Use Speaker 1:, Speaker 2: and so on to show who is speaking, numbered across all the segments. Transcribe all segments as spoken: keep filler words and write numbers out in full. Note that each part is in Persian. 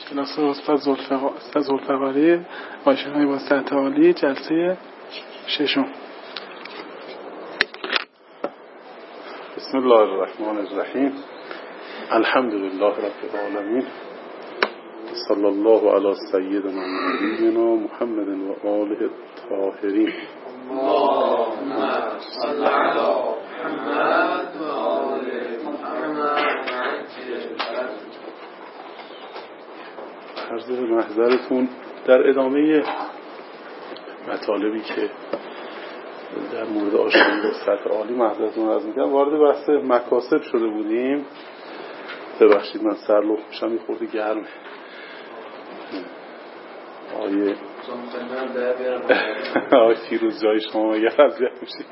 Speaker 1: کلاس استاد ذوالفقاری آشنای با سطح عالی جلسه ششم.
Speaker 2: بسم الله الرحمن الرحیم. الحمد لله رب العالمین. صلی الله علی سیدنا نبینا محمد و آله الطاهرین.
Speaker 3: اللهم صل علی محمد و آل محمد.
Speaker 2: عرض به محضرتون در ادامه مطالبی که در مورد آشنایی با سطح عالی محضرتون عرض می‌کردم، وارد بحث مکاسب شده بودیم. ببخشید من سرلخ میشم، یه خورده گرمه. آیه آیه فیروز جای شما اگر اذیت میشید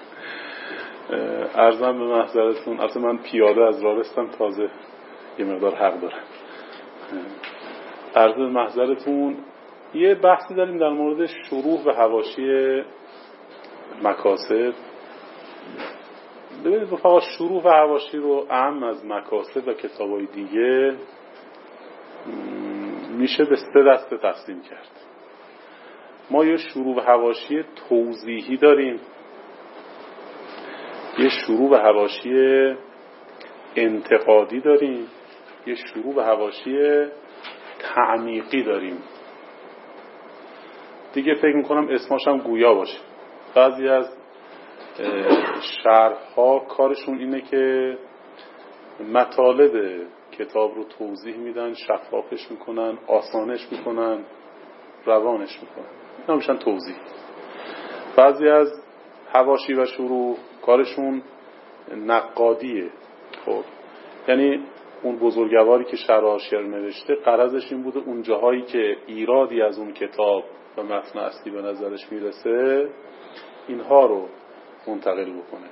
Speaker 2: عرضم به محضرتون. البته من پیاده از راه رستم، تازه یه مقدار حق دارم. عرض به محضرتون یه بحثی داریم در مورد شروح و حواشی مکاسب. ببینید فقط شروح و حواشی رو اهم از مکاسب و کتابای دیگه میشه به سه دسته تقسیم کرد. ما یه شروح و حواشی توضیحی داریم، یه شروح و حواشی انتقادی داریم، یه شروح و حواشی تعمیقی داریم. دیگه فکر میکنم اسماش هم گویا باشه. بعضی از شرح‌ها کارشون اینه که مطالب کتاب رو توضیح میدن، شفافش میکنن، آسانش میکنن، روانش میکنن. اینا میشن توضیح. بعضی از حواشی و شروح کارشون نقادیه. خب یعنی اون بزرگواری که شرح حاشیه رو نوشته غرضش این بوده اون جاهایی که ایرادی از اون کتاب و متن اصلی به نظرش میرسه اینها رو منتقل بکنه.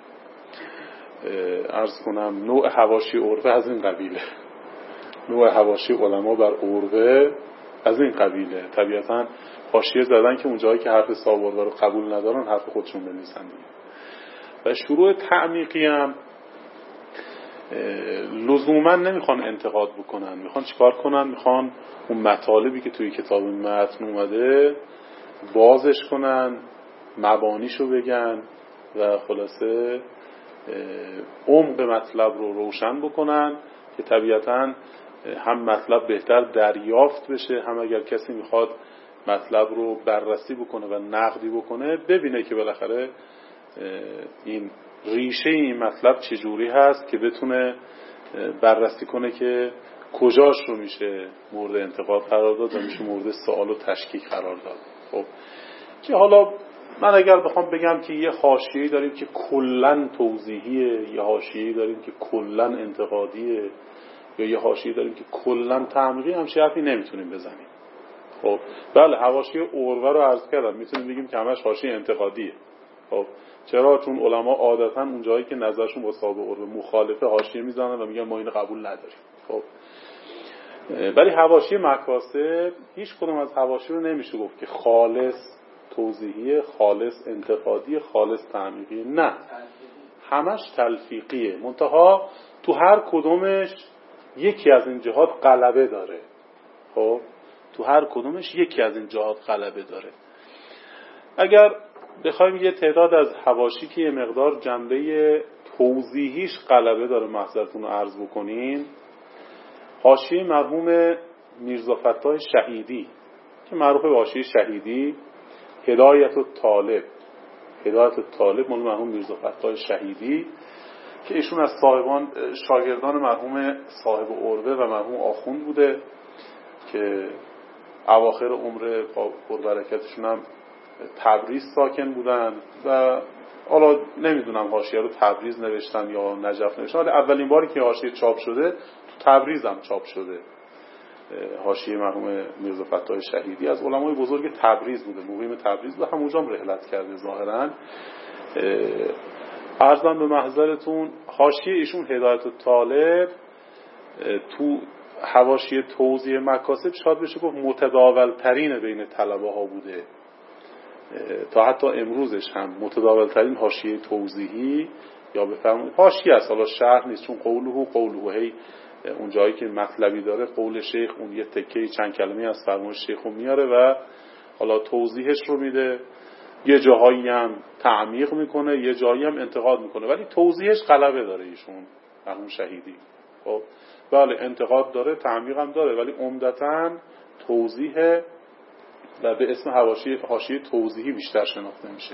Speaker 2: عرض کنم نوع حواشی عرفه از این قبیله، نوع حواشی علما بر عرفه از این قبیله. طبیعتاً حاشیه زدن که اون جایی که حرف صاحب عرفه رو قبول ندارن حرف خودشون بنویسن. و شروع تعمیقی هم لزوما نمیخوان انتقاد بکنن، میخوان چیکار کنن؟ میخوان اون مطالبی که توی کتاب متن اومده بازش کنن، مبانیشو بگن و خلاصه عمق مطلب رو روشن بکنن که طبیعتاً هم مطلب بهتر دریافت بشه، هم اگر کسی میخواد مطلب رو بررسی بکنه و نقدی بکنه ببینه که بالاخره این ریشه این مطلب چجوری هست که بتونه بررسی کنه که کجاش رو میشه مورد انتقاد قرار داد و میشه مورد سوال و تشکیک قرار داد. خب که حالا من اگر بخوام بگم که یه حاشیه‌ای داریم که کلاً توضیحیه، یه حاشیه‌ای داریم که کلاً انتقادیه، یا یه حاشیه‌ای داریم که کلاً تعمیقی، همچین حرفی نمیتونیم بزنیم. خب بله حواشی عروه رو عرض کردم، میتونیم بگیم که همش حاشیه انتقادیه. خب چرا؟ چون علما عادتاً اون جایی که نظرشون با صاحب عروه مخالفه حاشیه میزنن و میگن ما اینو قبول نداریم. خب ولی حواشی مکاسب هیچ کدوم از حواشی رو نمیشه گفت که خالص توضیحیه، خالص انتقادیه، خالص تعمیقیه. نه، همش تلفیقیه. منتها تو هر کدومش یکی از این جهات غلبه داره. خب تو هر کدومش یکی از این جهات غلبه داره. اگر بخوایم یه تعداد از حواشی که یه مقدار جنبه توضیحیش غلبه داره محضرتون رو عرض بکنیم، حاشیه مرحوم میرزا فتاح شهیدی که معروف به حاشیه شهیدی، هدایت الطالب. هدایت الطالب مال مرحوم میرزا فتاح شهیدی که ایشون از صاحبان شاگردان مرحوم صاحب عروه و مرحوم آخوند بوده که اواخر عمر پربرکتشون هم تبریز ساکن بودن و حالا نمیدونم حاشیه رو تبریز نوشتن یا نجف نوشتن، ولی اولین باری که حاشیه چاپ شده تو تبریز هم چاپ شده. حاشیه مرحوم میرزا فتاح شهیدی از علمای بزرگ تبریز بوده، مقیم تبریز و همونجا هم رحلت کرده ظاهرا. عرضم به محضرتون حاشیه ایشون هدایت الطالب تو حواشی توضیح مکاسب شاید بشه گفت متداول ترین بین طلبه ها بوده، تا حتی امروزش هم متداول ترین حاشیه توضیحی یا بفرمایید حاشیه است، حالا شرح نیست، چون قوله قوله هی اون جایی که مطلبی داره قول شیخ اون یه تکه چند کلمه از فرمان شیخ رو میاره و حالا توضیحش رو میده، یه جاهایی هم تعمیق میکنه، یه جایی هم انتقاد میکنه، ولی توضیحش غلبه داره ایشون مرحوم شهیدی. خب بله انتقاد داره، تعمیق هم داره، ولی عمدتاً توضیح و به اسم حاشیه حاشیه توضیحی بیشتر شناخته میشه.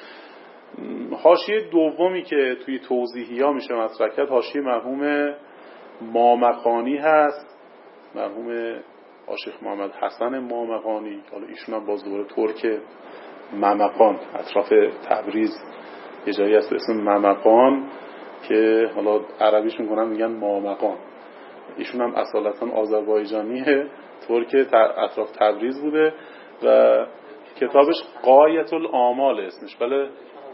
Speaker 2: حاشیه دومی که توی توضیحی ها میشه مطرح کرد حاشیه مرحوم مامقانی هست، مرحوم آشیخ محمد حسن مامقانی. حالا ایشون هم باز دوباره ترک ممقان، اطراف تبریز یه جایی هست به اسم ممقان که حالا عربیش میکنن میگن مامقان. ایشون هم اصالتا آذربایجانیه، ترک اطراف تبریز بوده و کتابش غایت الآمال اسمش. بله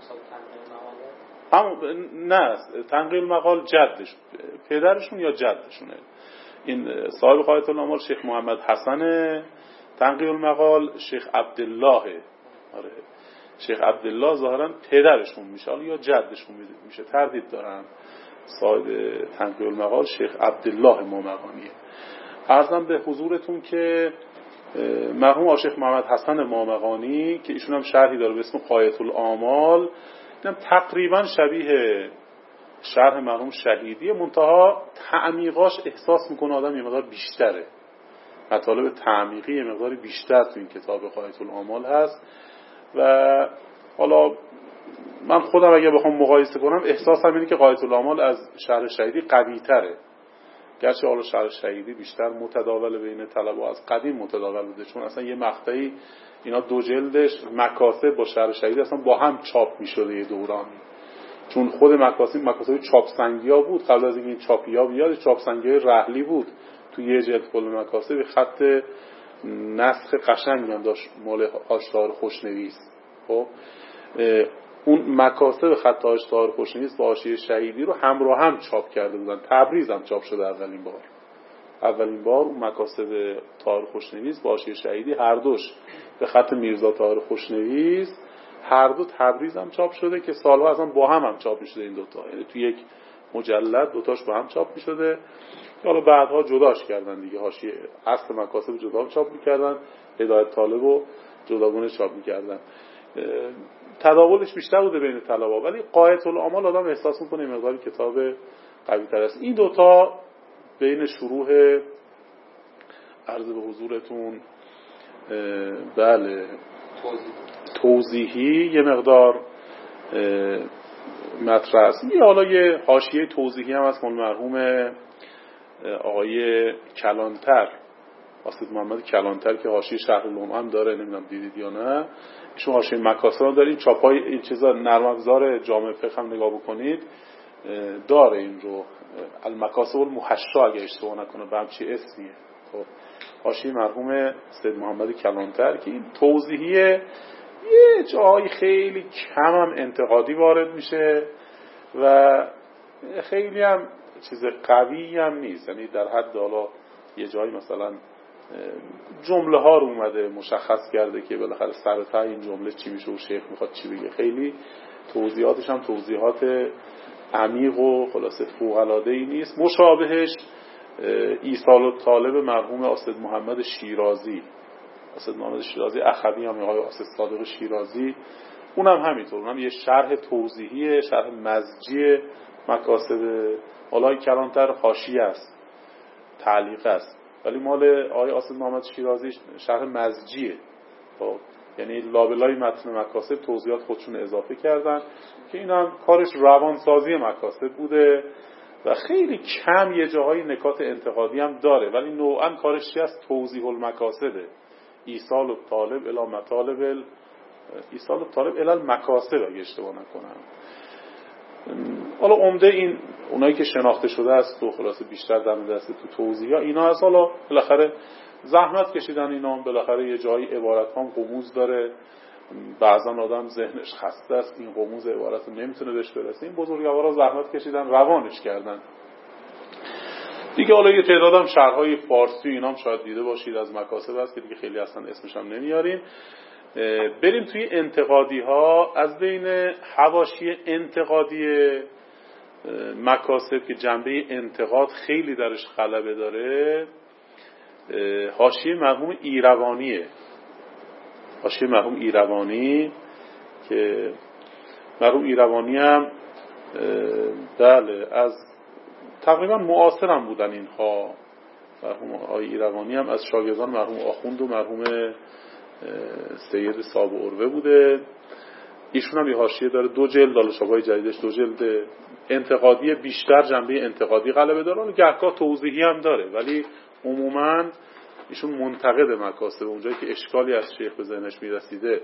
Speaker 2: هم نه تنقیل مقال جدش پدرشون یا جدشونه. این صاحب غایت الآمال شیخ محمد حسن، تنقیل مقال شیخ عبدالله. آره شیخ عبدالله ظاهرا پدرشون میشه یا جدشون میشه، تردید دارن. صاحب تنقیل مقال شیخ عبدالله مامقانیه. عرضم به حضورتون که مرحوم آشیخ محمد حسن مامقانی که ایشون هم شرحی داره به اسم غایت الآمال، اینم تقریبا شبیه شرح مرحوم شهیدی، منتها تعمیقاش احساس میکنه آدم یه مقدار بیشتره، مطالب تعمیقی یه مقدار بیشتر تو این کتاب غایت الآمال هست. و حالا من خودم اگه بخوام مقایسه کنم احساسم اینه که غایت الآمال از شرح شهیدی قوی تره، گرچه حالا شرح شهیدی بیشتر متداول بین طلبه از قدیم متداول بوده، چون اصلا یه مقطعی اینا دو جلدش مکاسب با شرح شهیدی اصلا با هم چاپ میشده یه دورانی، چون خود مکاسب مکاسب چاپ سنگی ها بود. قبل از اینکه این چاپی ها بیاد چاپ سنگی های رحلی بود تو یه جلد کل مکاسب، خط نسخ قشنگی هم داشت مال آشتار خوشنویس. خب اون مکاسب خط آشتار خوشنویس با حاشیه شهیدی رو همراه هم چاپ کرده بودن، تبریز هم چاپ شده اولین بار. اولین بار اون مکاسب طاهر خوشنویس با حاشیه شهیدی هر دوش به خط میرزا طاهر خوشنویس هر دو تبریز هم چاپ شده که سالها اصلا با هم هم چاپ می‌شده این دوتا، یعنی تو یک مجلد دوتاش با هم چاپ می‌شده. حالا بعدها جداش کردن دیگه، حاشیه اصل مکاسب جدا چاپ می‌کردن، هدایت طالب رو جداگونه چاپ می‌کردن. تداولش بیشتر بوده بین طلبه، ولی غایت الآمال آدم احساس می‌کنه این مقدار کتاب قوی‌تر است. این دوتا بین شروع عرض به حضورتون بله توضیحی یه مقدار مطرح است. یه حالا یه حاشیه توضیحی هم از مرحوم آقای کلانتر، اسد محمد کلانتر که حاشیه شرح العلوم هم داره، نمیدونم دیدید یا نه. ایشون حاشیه مکاسب هم داره، این چاپای این چیزا نرم افزار جامع فقه هم نگاه بکنید داره این رو، المکاسب المحشا اگه اشتباه نکنه به همچی اسمیه. خب حاشیه مرحوم سید محمد کلانتر که این توضیحیه یه جایی خیلی کم هم انتقادی وارد میشه و خیلی هم چیز قوی هم نیست، یعنی در حد حالا یه جایی مثلا جمله ها رو اومده مشخص کرده که بالاخره سر ته این جمله چی میشه و شیخ میخواد چی بگه. خیلی توضیحاتش هم توضیحات عمیق و خلاصه فوق العاده ای نیست. مشابهش ایصال الطالب مرحوم اسد محمد شیرازی، اسد محمد شیرازی اخوی هم آقای اسد صادق شیرازی، اونم همینطور، اونم یه شرح توضیحیه، شرح مزجی مکاسب. حالا کلانتر حاشیه است، تعلیق است، ولی مال آقای اسد محمد شیرازی شرح مزجیه. خب یعنی لابلای متن مکاسب توضیحات خودشون اضافه کردن که این هم کارش روانسازی مکاسب بوده و خیلی کم یه جاهای نکات انتقادی هم داره، ولی نوعا کارش چی است؟ توضیح المکاسبه، ایصال الطالب الی مطالب ال... ایصال الطالب الی المکاسب اگه اشتباه نکنم. حالا عمده این اونایی که شناخته شده است تو خلاصه بیشتر دم دسته تو توضیح ها اینا از، حالا بالاخره زحمت کشیدن اینا هم، بالاخره یه جایی عبارت ها قموز داره، بعضا آدم ذهنش خسته است این قموز عبارت رو نمیتونه بهش برسه، این بزرگوارا زحمت کشیدن روانش کردن دیگه. حالا یه تعداد هم شرحهای فارسی اینا هم شاید دیده باشید از مکاسب هست که دیگه خیلی اصلا اسمش هم نمیاریم. بریم توی انتقادی ها. از بین حواشی انتقادی مکاسب که جنبه انتقاد خیلی درش غلبه داره، حاشیه مرحوم ایروانیه. حاشیه مرحوم ایروانی که مرحوم ایروانی هم بله از تقریبا معاصرم بودن اینها. مرحوم آقای ایروانی هم از شاگردان مرحوم آخوند و مرحوم سید صاحب عروه بوده. ایشون هم یه حاشیه داره، دو جلد، حالا شبای جدیدش دو جلد، انتقادی، بیشتر جنبه انتقادی غلبه داره، اون گهگاه توضیحی هم داره، ولی عموما ایشون منتقد مکاسب، اونجایی که اشکالی از شیخ به ذهنش میرسیده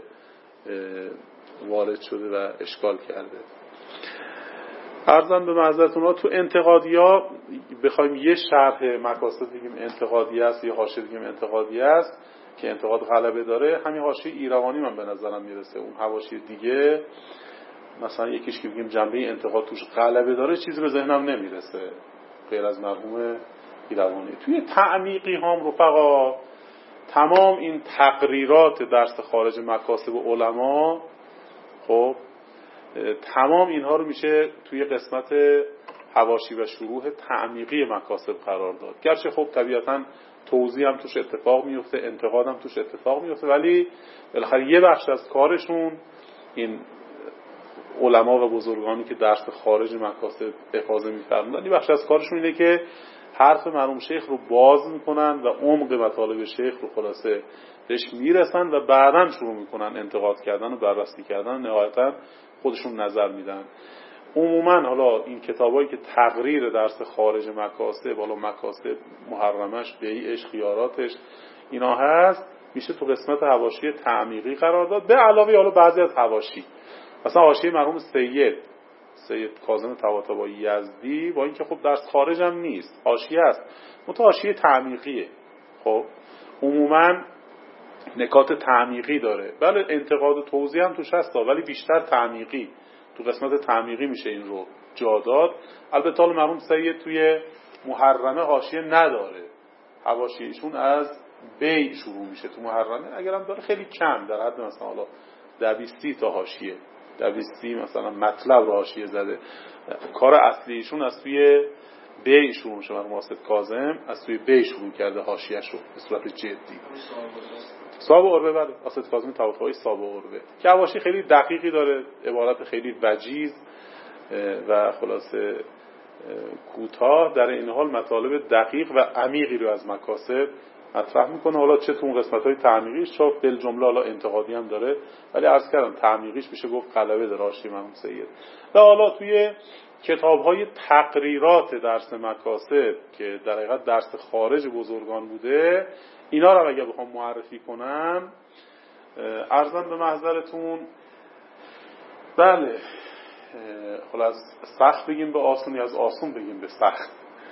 Speaker 2: وارد شده و اشکال کرده. عرضم به معذرتون، تو انتقادی ها بخوایم یه شرح مکاسب بگیم انتقادی است، یه حاشیه بگیم انتقادی است که انتقاد غلبه داره، همین حاشیه ایروانی من به نظرم میرسه. اون حواشی دیگه مثلا یکیش که بگیم جنبه انتقاد توش غلبه داره چیزی به ذهنم نمیرسه غیر از مرحوم ایروانی. توی تعمیقی هم رفقا تمام این تقریرات درس خارج مکاسب علما، خب تمام اینها رو میشه توی قسمت حواشی و شروح تعمیقی مکاسب قرار داد. گرچه خب طبیعتاً توضیح هم توش اتفاق میفته، انتقاد هم توش اتفاق میفته، ولی بالاخره یه بخش از کارشون این علما و بزرگانی که درس خارج مکاسب افاضه می‌فرمودن، یه بخش از کارشون اینه که حرف مرحوم شیخ رو باز میکنن و عمق مطالب شیخ رو خلاصه بهش میرسن و بعداً شروع میکنن انتقاد کردن و بررسی کردن، نهایتاً خودشون نظر میدن. عموماً حالا این کتابایی که تقریر درس خارج مکاسب، حالا مکاسب محرمش، بیعش، خیاراتش اینا هست، میشه تو قسمت حواشی تعمیقی قرار داد، به علاوه حالا بعضی از حواشی، مثلا حاشیه مرحوم سید سید کاظم طباطبایی یزدی، با اینکه خب درس خارج هم نیست، حاشیه است، منتها حاشیه تعمیقیه. خب عموماً نکات تعمیقی داره، بله انتقاد و توضیح هم توش هست، ولی بیشتر تعمیقی، تو قسمت تعمیقی میشه این رو جا داد. البته حالا مرحوم سید توی محرمه حاشیه نداره، حواشیشون از بی شروع میشه تو محرمه، اگرم داره خیلی کم، در حد مثلا حالا دویستی تا حاشیه، دویستی مثلا مطلب رو حاشیه زده. کار اصلیشون از توی بی شروع میشه. مرحوم واسط کاظم از توی بی شروع کرده حاشیه‌اش رو به صورت جدی. صاحب عروه، بله واسط کاظم طباطبایی صاحب عروه که حواشی خیلی دقیقی داره، عبارت خیلی وجیز و خلاصه کوتاه، در این حال مطالب دقیق و عمیقی رو از مکاسب مطرح میکنه. حالا چه تو اون قسمت‌های تعمیقیش، چه بل جمله حالا انتقادی هم داره، ولی عرض کردم تعمیقیش میشه گفت غلبه داره حاشیه مرحوم سید. و حالا توی کتاب‌های تقریرات درس مکاسب که در حقیقت درس خارج بزرگان بوده، اینا رو اگه بخوام معرفی کنم، عرضم به محضرتون، بله حالا از سخت بگیم به آسون یا از آسون بگیم به سخت،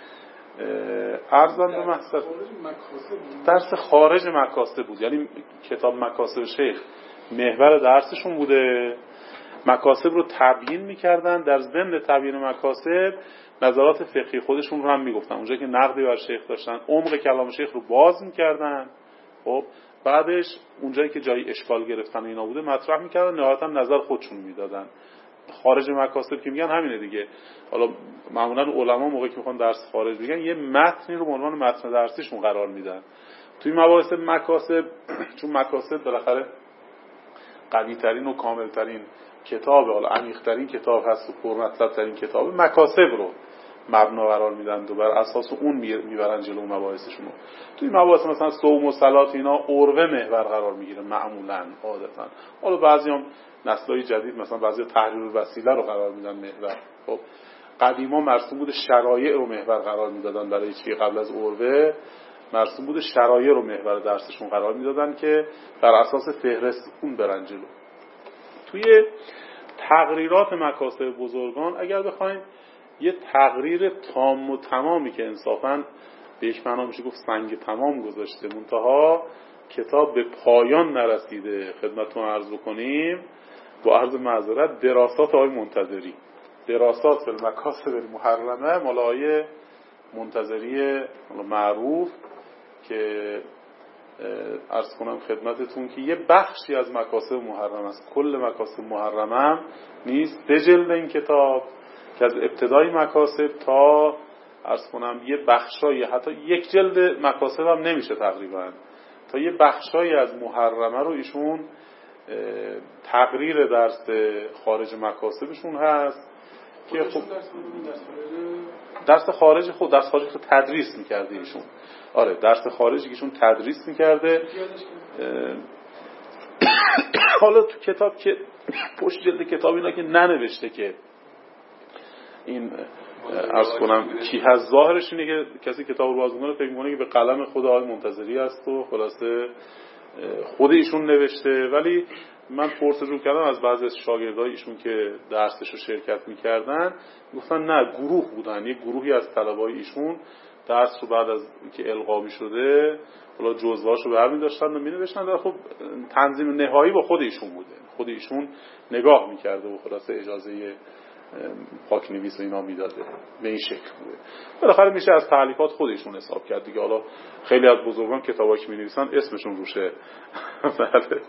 Speaker 2: عرضم به محضر درس خارج مکاسب بود، یعنی کتاب مکاسب شیخ محور درسشون بوده، مکاسب رو تبیین میکردن، در ضمن تبیین مکاسب نظرات فقهی خودشون رو هم میگفتن، اونجایی که نقدی بر شیخ داشتن عمق کلام شیخ رو باز میکردن، خب بعدش اونجایی که جای اشکال گرفتن اینا بوده مطرح میکردن، نهایتا نظر خودشون میدادن. خارج مکاسب که میگن همینه دیگه. حالا معمولا علما موقعی که میخوان درس خارج بگن یه متنی رو به عنوان متن درسیشون قرار میدن. توی مباحث مکاسب چون مکاسب بالاخره قوی ترین و کامل ترین کتاب، حالا عمیق ترین کتاب هست و پرمطلب ترین کتاب، مکاسب رو مبنا قرار میدن و بر اساس اون میبرن جلو مباحثشون. توی مباحث مثلا صوم و صلات اینا عروه محور قرار میگیره معمولا عادتا. حالا بعضیام نسل‌های جدید مثلا بعضی تحریر وسیله رو قرار میدن محور. خب قدیما مرسوم بود شرایع رو محور قرار میدادن، برای چی قبل از عروه مرسوم بود شرایع رو محور درسشون قرار میدادن که بر اساس فهرست اون برن جلو. توی تقریرات مکاسب بزرگان اگر بخوایم یه تقریر تام و تمامی که انصافاً به یک معنا میشه گفت سنگ تمام گذاشته منتها کتاب به پایان نرسیده خدمتتون عرض بکنیم، با عرض معذرت، دراسات آقای منتظری، دراسات فی المکاسب المحرمه مال آقای منتظری معروف، که عرض کنم خدمتتون که یه بخشی از مکاسب محرم است، کل مکاسب محرم هم نیست. سه جلد این کتاب که از ابتدای مکاسب تا عرض کنم یه بخشای، حتی یک جلد مکاسب هم نمیشه تقریبا، تا یه بخشای از محرمه رو ایشون تقریر درس خارج مکاسبشون هست که خب درس خارج خود درس خارج خود تدریس میکرده ایشون. آره درس خارجی که ایشون تدریس میکرده. حالا تو کتاب که پشت جلد کتاب اینا که ننوشته که این عرض کنم کی هست، ظاهرش اینه که کسی کتاب رو باز میکنه فکر میکنه که به قلم خود آقای منتظری است و خلاصه خود ایشون نوشته. ولی من پرسجو کردم از بعضی از شاگردای ایشون که درسش رو شرکت میکردن، گفتن نه گروه بودن، یک گروهی از طلبای ایشون درس رو بعد از که القا شده حالا جزوهاشو برمی داشتن و می نوشتن و خب تنظیم نهایی با خود ایشون بوده، خود ایشون نگاه میکرده و خلاصه اجازه پاک نویس و اینا میداده، به این شکل بوده. بالاخره میشه از تالیفات خودشون حساب کرد دیگه. حالا خیلی از بزرگان کتابایی که می‌نویسن اسمشون روشه، بله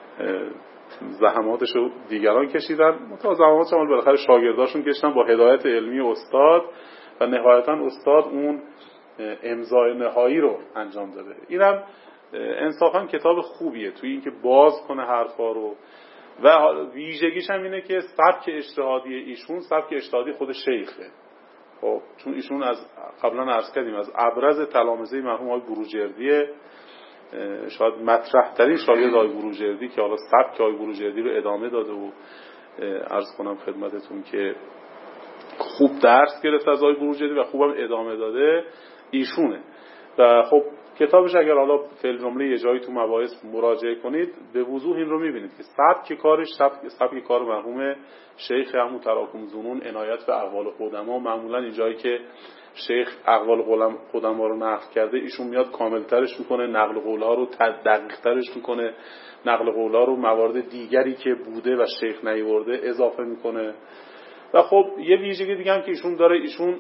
Speaker 2: زحماتشو دیگران کشیدن، تا زحماتش هم بالاخره شاگرداشون کشیدن با هدایت علمی استاد و نهایتا استاد اون امضای نهایی رو انجام داده. اینم انصافا کتاب خوبیه توی اینکه باز کنه حرفا رو و ویژگیش هم اینه که سبک اجتهادی ایشون سبک اجتهادی خود شیخه. خب چون ایشون از قبلا عرض کردیم از ابرز تلامذه مرحوم آقای بروجردیه، شاید مطرح ترین شاگرد آقای بروجردی که حالا سبک آقای بروجردی رو ادامه داده و عرض کنم خدمتتون که خوب درس گرفت از آقای بروجردی و خوبم ادامه داده ایشونه. و خب کتابش اگر حالا فعل جمله یه جایی تو مباحث مراجعه کنید به وضوح این رو میبینید که سبک کارش سبک, سبک کار مرحوم شیخ همون تراکم ظنون عنایت به اقوال قدما. معمولا این جایی که شیخ اقوال قدما رو نقل کرده ایشون میاد کاملترش میکنه، نقل قولها رو دقیقترش میکنه، نقل قولها رو موارد دیگری که بوده و شیخ نیورده اضافه میکنه. و خب یه ویژگی دیگه هم که ایشون داره، ایشون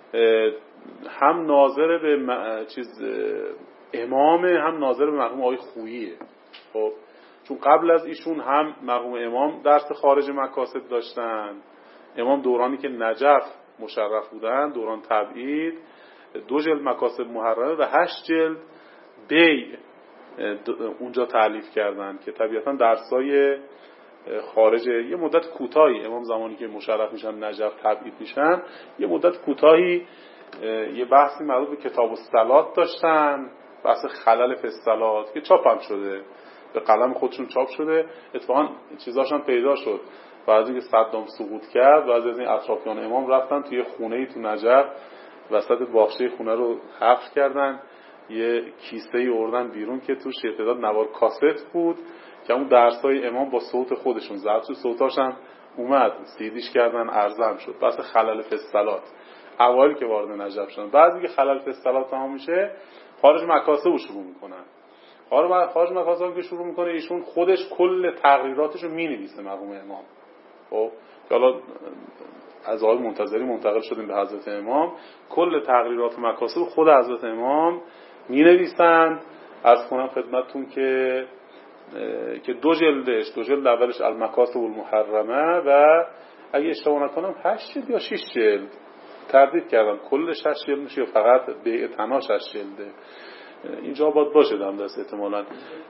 Speaker 2: هم ناظر به م... چیز امامه، هم ناظر به مرحوم آقای خوییه. خب چون قبل از ایشون هم مرحوم امام درس خارج مکاسب داشتن، امام دورانی که نجف مشرف بودن دوران تبعید دو جلد مکاسب محرمه و هشت جلد بیع اونجا تألیف کردن که طبیعتا درسای خارج یه مدت کوتاهی امام زمانی که مشرف میشن نجف تبعید میشن یه مدت کوتاهی یه بحثی مربوط به کتاب الصلات داشتن، بحث خلل فی الصلات که چاپ هم شده، به قلم خودشون چاپ شده. اتفاقا چیزاشون پیدا شد بعد از اینکه صدام سقوط کرد، بعضی از این اطرافیان امام رفتن توی خونه‌ای تو نجف وسط باغچه خونه رو حفر کردن، یه کیسه‌ای آوردن بیرون که توش تعداد نوار کاست بود که اون درسای امام با صوت خودشون ضبط شد، صوتاش هم اومد سیدیش کردن ارزم شد. بحث خلل فی الصلات اوایل که وارد نجف شدن، بعضی که خلل فی الصلات تمام میشه خارج مکاسب رو شروع میکنن. خارج خارج مکاسب که شروع میکنه ایشون خودش کل تقریراتش رو مینویسه مرحوم امام. خب حالا از آقای منتظری منتقل شدیم به حضرت امام، کل تقریرات مکاسب خود حضرت امام مینویسن. از کنم خدمتتون که که دو جلدش دو جلد اولش المکاسب المحرمه و اگه اشتباه نکنم هشت جلد یا شش جلد، تردید کردم کلش هشت جلد میشه فقط بیع تناش هشت جلده. اینجا باید باشه دم دست احتمالاً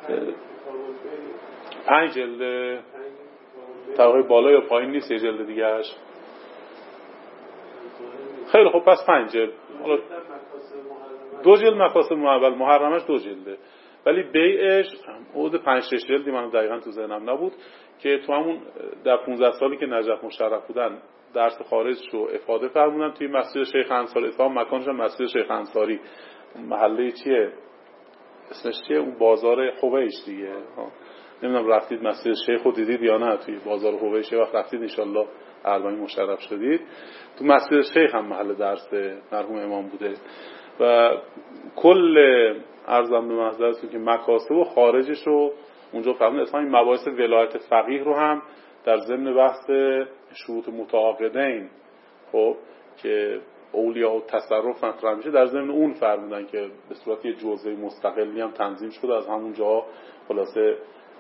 Speaker 2: پنج جلده، طبقه بالا یا پایین نیست، یه جلد دیگهش. خیلی خب پس پنج جلد. دو جلد مکاسب اول محرمش دو جلده، ولی بیعش حدود پنج شش جلدی من دقیقاً تو ذهنم نبود که تو همون در پانزده سالی که نجف مشرف بودن درس خارج رو افاده فرمودن توی مسجد شیخ انصاری. اتفاقا مکانش هم مسجد شیخ انصاری، محله چیه اسمش چیه، اون بازار حویش دیگه. نمیدونم رفتید مسجد شیخ رو دیدید یا نه، توی بازار حویش یه وقت رفتید انشالله اربعین مشرف شدید. تو مسجد شیخ هم محل درس مرحوم امام بوده و کل ارزم به محضرتون که مکاسب و خارجش رو اونجا فرمود. اصلا این مباحث ولایت فقیه رو هم در ضمن بحث شروط متعاقدین خب که اولیاء و تصرف مطرح میشه در ضمن اون فرمودن که به صورت یه جزء مستقلی هم تنظیم شده. از همون جا خلاصه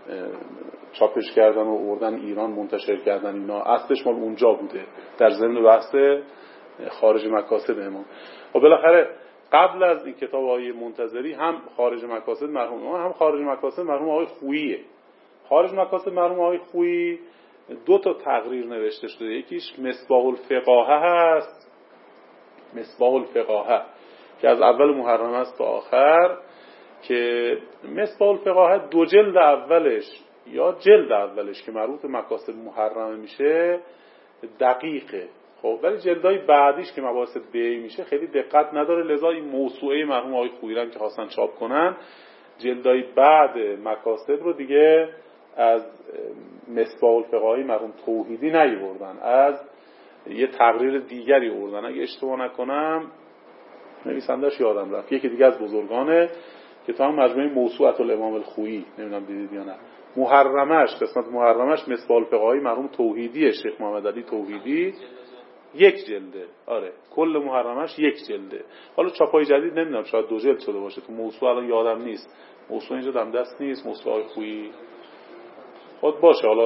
Speaker 2: چاپش کردن و آوردن ایران منتشر کردن، اینا اصلش مال اونجا بوده در ضمن بحث خارج مکاسب امام. و بالاخره قبل از این کتاب آقای منتظری هم خارج مکاسب مرحوم امام هم خارج مکاسب مرحوم آقای خوییه. خارج مکاسب مرحوم آقای خویی دو تا تقریر نوشته شده، یکیش مصباح الفقاهه هست، مصباح الفقاهه که از اول محرم است تا آخر، که مصباح الفقاهه دو جلد اولش یا جلد اولش که مربوط به مکاسب محرمه میشه دقیقه، خب ولی جلدهای بعدیش که مباحث بیع میشه خیلی دقت نداره، لذا این موسوعه مرحوم آقای خویی که خواستن چاپ کنن جلدهای بعد مکاسب رو دیگه از مصباح الفقاهه مرحوم توحیدی نیاوردن، از یه تقریر دیگری آوردن. اگه اشتباه نکنم نویسنده‌اش یادم رفت، یکی دیگه از بزرگانه که تا هم مجموعه موسوعه الامام الخویی، نمیدونم دیدید یا نه، محرمش قسمت محرمش مصباح الفقاهه مرحوم توحیدی شیخ محمد علی توحیدی یک جلده، آره کل محرمش یک جلده. حالا چاپای جدید نمیدونم شاید دو جلد شده باشه، تو موسوعه الان یادم نیست، موسوعه اینجا دم دست نیست، موسوعه خویی خود باشه، حالا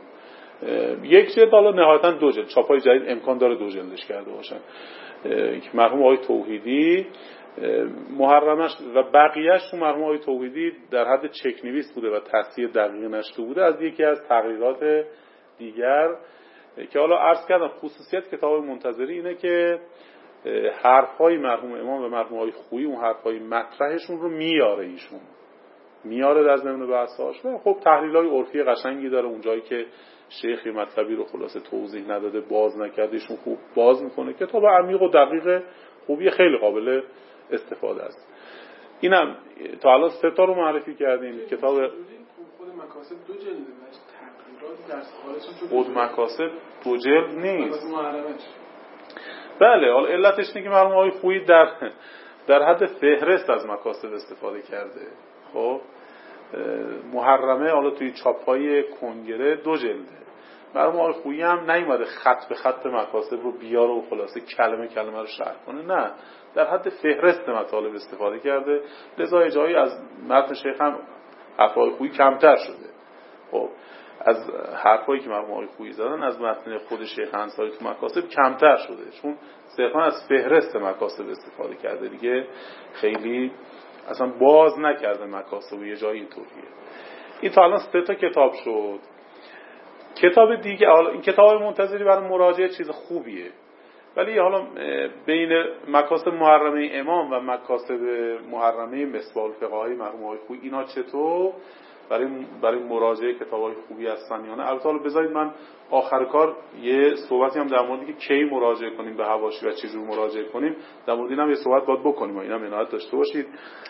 Speaker 2: یک جلد، حالا نهایتا دو جلد، چاپای جدید امکان داره دو جلدش کرده باشن. مرحوم آقای توحیدی محرمش و بقیهش تو مرحوم آقای توحیدی در حد چک نویس بوده و تصحیح دقیق نشده بوده از یکی از تقریرات دیگر، که حالا عرض کردم خصوصیت کتاب منتظری اینه که حرفهای مرحوم امام و مرحوم آقای خویی اون حرفهای مطرحشون رو میاره، ایشون میاره در ضمن بحثاش و خب تحلیل‌های عرفی قشنگی داره، اونجایی که شیخی مطلبی رو خلاصه توضیح نداده باز نکرده ایشون خوب باز میکنه. کتاب عمیق و دقیق خوبی، خیلی قابل استفاده است. اینم تا الان سه تا رو معرفی کردیم. کتاب
Speaker 1: خود مکاسب دو جلده، تقریرات درس خارجش
Speaker 2: خود مکاسب دو جلد نیست. بله، حالا علتش اینه که مرحوم آقای خویی در در حد فهرست از مکاسب استفاده کرده. خب محرمه حالا توی چاپ‌های کنگره دو جلده، مرحوم آقای خویی هم نیومده خط به خط مکاسب رو بیاره و خلاصه کلمه کلمه رو شرح کنه، نه، در حد فهرست مطالب استفاده کرده، لذا جایی از متن شیخ هم حرفای خویی کمتر شده. خب از حرفایی که مرحوم آقای خویی زدن از متن خود شیخ انصاری تو مکاسب کمتر شده، چون صرفا از فهرست مکاسب استفاده کرده، دیگه خیلی اصلا باز نکرده مکاسب، یه جایی اینطوریه. این تا الان سه تا کتاب شد. کتاب دیگه، حالا این کتاب منتظری برای مراجعه چیز خوبیه، ولی حالا بین مکاسب محرمه امام و مکاسب محرمه مصباح الفقاهه مرحوم آقای خویی اینا چطور برای برای مراجعه کتابای خوبی هستن یا نه؟ البته حالا بذارید من آخر کار یه صحبتی هم در مورد که کی مراجعه کنیم به حواشی و چجور مراجعه کنیم در مورد اینم یه صحبت باید بکنیم، اینا هم عنایت داشته باشید.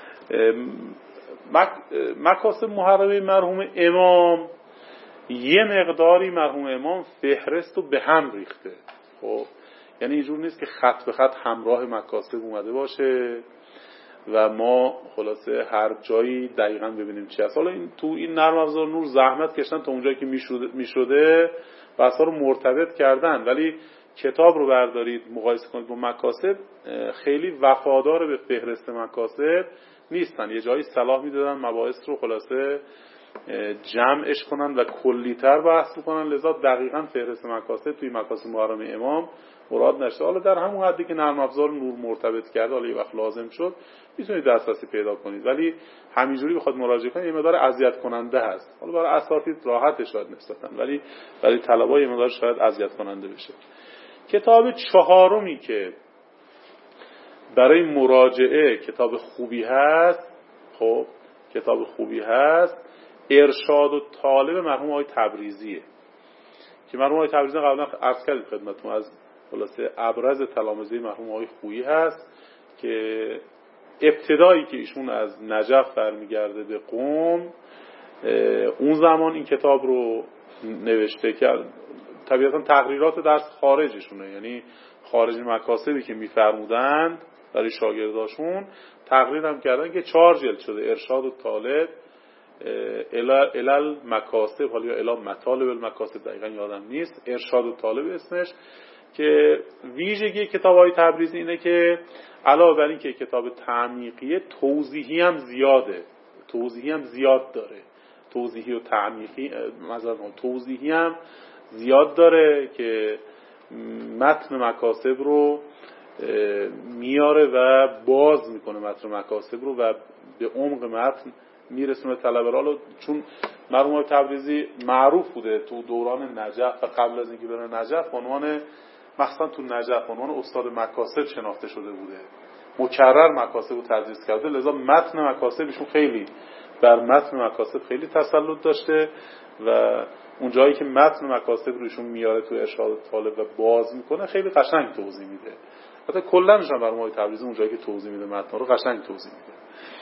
Speaker 2: مک... مکاسب محرمه مرحوم امام یه مقداری مرحوم امام فهرست رو به هم ریخته. خب یعنی اینجور نیست که خط به خط همراه مکاسب اومده باشه و ما خلاصه هر جایی دقیقاً ببینیم چی هست. حالا این تو این نرم افزار نور زحمت کشتن تا اونجایی که میشده میشده بحثا رو مرتبط کردن، ولی کتاب رو بردارید مقایسه کنید با مکاسب خیلی وفادار به فهرست مکاسب نیستن. یه جایی صلاح میدادن مباحث رو خلاصه جمعش کنن و کلی‌تر بحث کنن، لذا دقیقاً فهرست مکاسب توی مکاسب محرمه امام مراد نشده. حالا در همون حدی که نرم افزار نور مرتبط کرده، حالا یه وقت لازم شد میتونید دسترسی پیدا کنید، ولی همینجوری بخواد مراجعه کنید یه مقدار اذیت کننده هست. حالا برای اساتید راحت شاید نسبتاً، ولی برای طلبا یه مقدار شاید اذیت کننده بشه. کتاب چهارمی که برای مراجعه کتاب خوبی هست، خب کتاب خوبی هست، ارشاد و طالب مرحوم آقای تبریزیه که مرحوم آقای تبریزی قبلا عرض کردیم خدمتتون از خلاصه ابرز تلامذه مرحوم آقای خویی هست که ابتدایی که ایشون از نجف برمیگرده به قم اون زمان این کتاب رو نوشته کرد. طبیعتا تقریرات درس خارجشونه، یعنی خارج مکاسبی که میفرمودند برای شاگرداشون تقریر هم کردن که چهار جلد شده، ارشاد و طالب الال مکاسب، حالا یا الال مطالب المکاسب دقیقا یادم نیست، ارشاد و طالب اسمش، که ویژگی کتاب‌های تبریزی اینه که علاوه بر این که کتاب تعمیقیه توضیحی هم زیاده، توضیحی هم زیاد داره، توضیحی و تعمیقی مثلا توضیحی هم زیاد داره که متن مکاسب رو میاره و باز میکنه متن مکاسب رو و به عمق متن میرسونه طلبه را. چون مرحوم آقای تبریزی معروف بوده تو دوران نجف و قبل از اینکه بره نجف عنوان مثلا تو نجف عنوان استاد مکاسب شناخته شده بوده، مکرر مکاسب رو تدریس کرده، لذا متن مکاسبشون خیلی بر متن مکاسب خیلی تسلط داشته و اون جایی که متن مکاسب روشون میاره تو ارشاد طالب و باز میکنه خیلی قشنگ توضیح میده. حتی کلا میشن برای ما تبریزی اون جایی که توضیح میده متن رو قشنگ توضیح میده.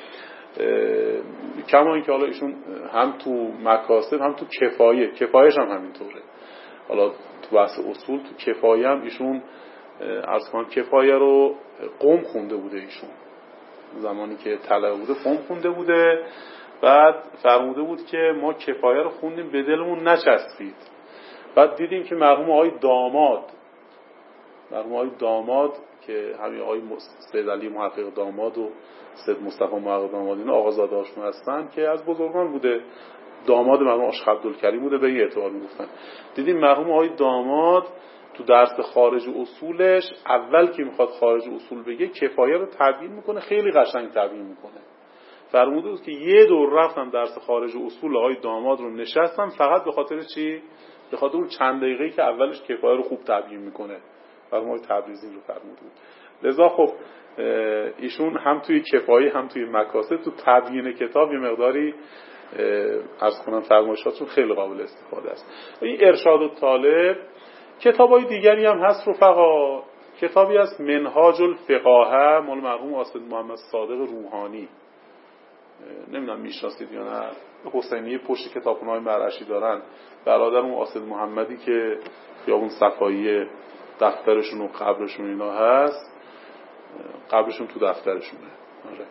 Speaker 2: کما اینکه حالا ایشون هم تو مکاسب هم تو کفایه، کفایهش هم همینطوره. حالا تو بحث اصول تو کفایه هم ایشون عرض کنم کفایه رو قم خونده بوده، ایشون زمانی که طلبه بوده قم خونده بوده، بعد فرموده بود که ما کفایه رو خوندیم به دلمون نچسبید. بعد دیدیم که مرحوم آقای داماد مرحوم آقای داماد که همین آقای سید علی محقق داماد و سید مصطفی محقق داماد اینا آقازاده هاشون هستن که از بزرگان بوده، داماد مرحوم آقای عبدالکریم بوده، به این اعتبار میگفتن. دیدیم مرحوم آقای داماد تو درس خارج اصولش اول که میخواد خارج اصول بگه کفایه رو تبیین میکنه، خیلی قشنگ تبیین میکنه. فرموده بود که یه دور رفتم درس خارج اصول آقای داماد رو نشستم فقط به خاطر چی؟ به خاطر اون چند دقیقه‌ای که اولش کفایه رو خوب تبیین میکنه. مرحوم آقای تبریزی رو فرموده بود. لذا خب ایشون هم توی کفایه هم توی مکاسب تو تبیین کتاب یه مقداری عرض کنم فرمایشاتون خیلی قابل استفاده است. این ارشاد الطالب کتابای دیگری هم هست رفقا. کتابی از منهاج الفقاهه مال مرحوم آصد محمد صادق روحانی، نمیدونم میشناسید یا نه، حسینیه پشت کتابخونه‌های مرعشی دارن. برادر اون آصد محمدی که خیابون صفایی دفترشون و قبرشون اینا هست، قبرشون تو دفترشونه. آره.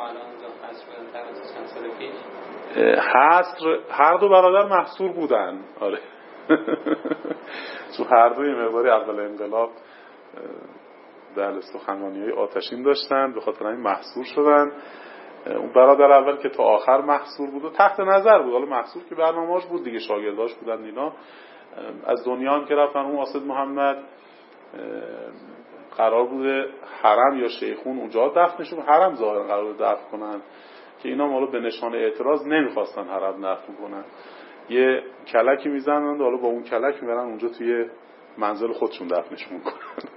Speaker 2: حصر هر دو برادر محصور بودن. آره. تو هر دوی مقداری اول انقلاب در سخنرانی‌های آتشین داشتن، به خاطر این محصور شدن. اون برادر اول که تا آخر محصور بود و تحت نظر بود، حالا محصور که برنامه‌اش بود دیگه، شاگرداش بودن اینا، از دنیا هم که رفتن. اون آصد محمد قرار بوده حرم یا شیخون اونجا دفنشون، حرم ظاهرا قرار بوده دفن کنن که اینا حالا به نشانه اعتراض نمیخواستن حرم دفن کنن، یه کلکی میزنن و حالا با اون کلک میبرن اونجا توی منزل خودشون دفنشون میکنن.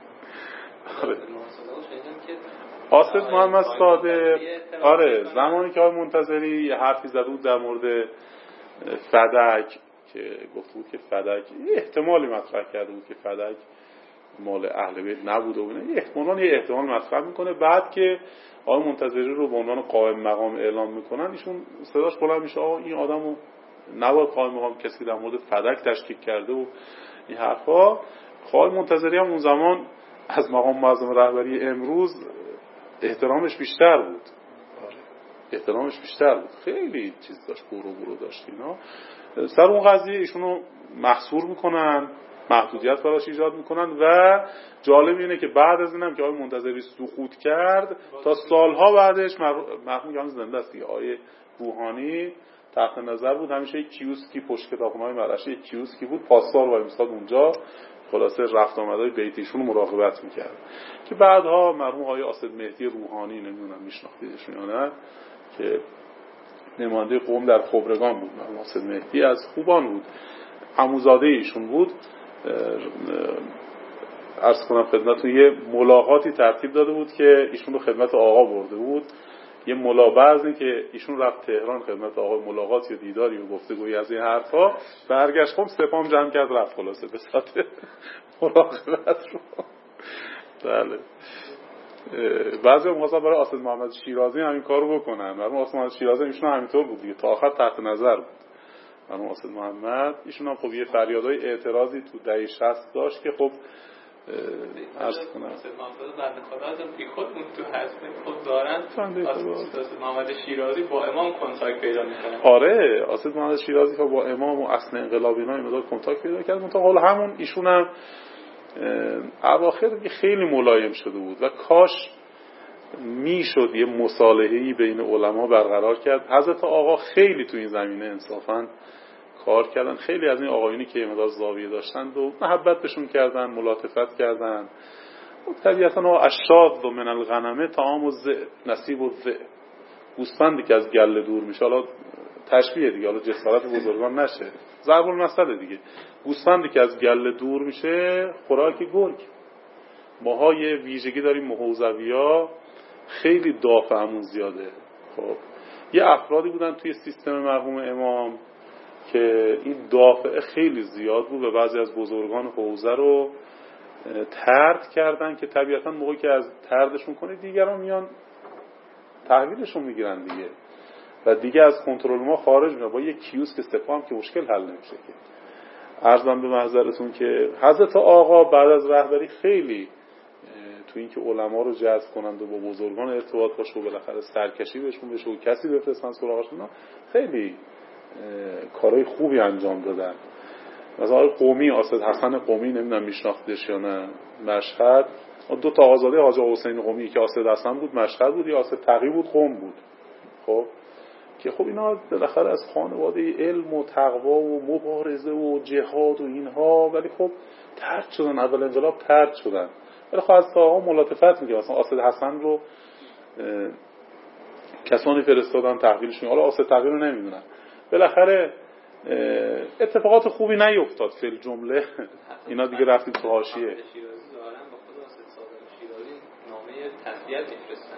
Speaker 2: آصد محمد صادق آره زمانی که آقای منتظری یه حرفی زده بود در مورد فدک که گفت بود که فدک یه احتمالی مطرح کرده بود که فدک مال اهل بیت نبوده و اینا، یه احتمالاً یه احتمال مطرح میکنه. بعد که آقای منتظری رو به عنوان قائم مقام اعلام میکنن، ایشون صداش بلند میشه آقا این آدمو نباید قائم مقام کسی در مورد فدک تشکیک کرده و این حرفا. آقای منتظری هم اون زمان از مقام معظم رهبری امروز احترامش بیشتر بود. احترامش بیشتر بود، خیلی چیز داشت، برو برو داشت اینا. سر اون قضیه ایشونو محصور میکنن، محدودیت براش ایجاد میکنن و جالب اینه که بعد از اینم که آقای منتظری سقوط کرد تا سالها بعدش مرحوم یان زنده است دیگه، آقای روحانی تحت نظر بود، همیشه یک کیوسکی پشت کتابخونه‌های مرعشی یک کیوسکی بود، پاسدار وای میستاد اونجا، خلاصه رفت آمدهای بیتیشون رو مراقبت میکرد. که بعدها مرحوم آقای آصد مهدی روحانی، نمیدونم میشناختیدشون یا نه، که نماینده قوم در خبرگان بود، مرحوم آصد مهدی از خوبان بود، عموزاده ایشون بود. عرض کنم خدمتتون یه ملاقاتی ترتیب داده بود که ایشون رو خدمت آقا برده بود. یه ملاحظه که ایشون رفت تهران خدمت آقا، ملاقاتی و دیداری و گفتگویی از این حرفا، برگشت خب سپام جمع کرد رفت خلاصه به ساعت مراقبت رو. بله. بعضی هم خواستن برای آصد محمد شیرازی همین کارو بکنن. مرحوم آصد محمد شیرازی ایشون همینطور بود دیگه، تا آخر تحت نظر بود. مرحوم آصد محمد ایشون هم خب یه فریادهای اعتراضی تو دهه شصت داشت که خب عرض کنم
Speaker 4: آصد محمد بنده خدا ازم بی خود اون تو هسته خود دارن. آصد محمد شیرازی با امام کنتاکت پیدا میکنه.
Speaker 2: آره آصد محمد شیرازی که با امام و اصل انقلاب اینا این مدار کنتاکت پیدا کرد. منتها حالا همون ایشون هم اواخر خیلی ملایم شده بود و کاش میشد یه مصالحه‌ای بین علما برقرار کرد. حضرت آقا خیلی تو این زمینه انصافاً کار کردن. خیلی از این آقایونی که مقدار زاویه داشتن و محبت بهشون کردن، ملاطفت کردن. طبیعتاً اشاد و من الغنمه طعام الذئب نصیب الذئب، گوسفندی که از گله دور میشه، حالا تشبیه دیگه، حالا جسارت بزرگان نشه، ضرب المثل دیگه، گوسفندی که از گله دور میشه خوراک گرگ. ماها یه ویژگی داریم، حوزوی‌ها خیلی دافعمون زیاده. خب یه افرادی بودن توی سیستم مرحوم امام که این دافعه خیلی زیاد بود و بعضی از بزرگان حوزه رو طرد کردن که طبیعتاً موقعی که از طردشون کنه دیگران میان تحویلشون میگیرن دیگه و دیگه از کنترل ما خارج میشه. با یه کیوسک سپاه هم که مشکل حل نمیشه که. عرضم به محضرتون که حضرت آقا بعد از رهبری خیلی تو این که علما رو جذب کنند و با بزرگان ارتباط باشه و بالاخره سرکشی بهشون بشه و کسی بفرستن سراغشون، خیلی کارهای خوبی انجام دادن. مثلا آقای قومی، آسد حسن قومی، نمیدونم میشناختش یا نه، مشهد، دو تا آقازاده حاجی حسین قومی که آسد حسن بود مشهد بود، یا آسد تقی بود قم بود. خب که خب اینا بالاخره از خانواده علم و تقوا و مبارزه و جهاد و اینها، ولی خب طرد شدن، اول انقلاب طرد شدن. ولی خب از تا ملاطفت میگه. مثلا آسد حسن رو کسانی فرستادن تحویلشون، حالا آسد تقی رو نمیدونن. بالاخره اتفاقات خوبی نیفتاد فی الجمله. اینا دیگه رفتیم تو حاشیه.
Speaker 4: شیرازی دارن با خود آسد صادق شیرازی نامه تسلیت میفرستن.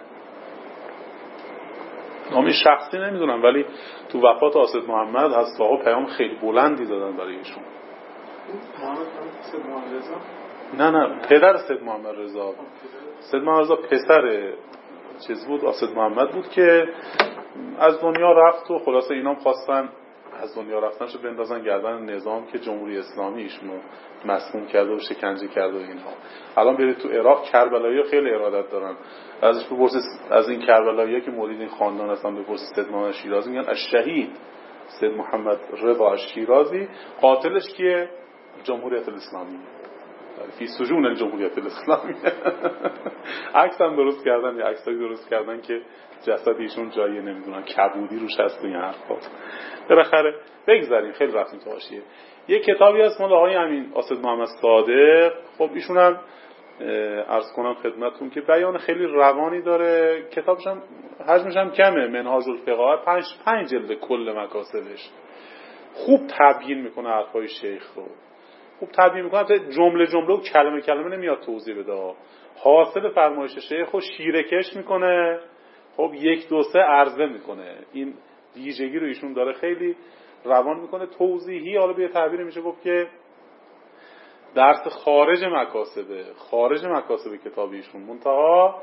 Speaker 2: نامه شخصی نمیدونم، ولی تو وفات آسد محمد هست آقا پیام خیلی بلندی دادن برای ایشون.
Speaker 1: محمد سید محمد رضا؟
Speaker 2: نه نه پدر سید محمد رضا. سید محمد رضا پسر چیز بود، آسد محمد بود که از دنیا رفت و خلاصه اینا هم خواستن از دنیا رفتنشو بندازن گردن نظام که جمهوری اسلامی ایشونو مسموم کرده و شکنجه کرده و اینها. الان برید تو عراق کربلایی‌ها خیلی ارادت دارن. ازش بپرسید از این کربلایی‌ها که مولید این خاندان هستن، بپرسید سید محمد شیرازی، میگن الشهید سید محمد رضا شیرازی. قاتلش کیه؟ جمهوریت اسلامی، فی سجون جمهوریت اسلامی. عکس هم درست کردن، یه عکسایی درست کردن که جسد ایشون جایی نمیدونن کبودی روش هست و این حرفات. بالاخره بگذاریم، خیلی رفتیم تو حاشیه. یه کتابی هست مال آقای همین آسد محمد صادق. خب ایشون هم عرض کنم خدمتتون که بیان خیلی روانی داره. کتابش هم حجمش هم کمه، منهاج الفقه، پنج پنج جلد کل مکاسبش. خوب تبیین میکنه حرفای شیخ رو، خوب تبیین میکنه، جمله جمله و کلمه کلمه نمیاد توضیح بده. حاصل فرمایش شیخ رو شیرکش میکنه، خب یک دو سه عرضه میکنه. این ویژگی رو ایشون داره، خیلی روان میکنه، توضیحی. حالا به تعبیر میشه گفت که درس خارج مکاسبه، خارج مکاسب کتاب ایشون، منتها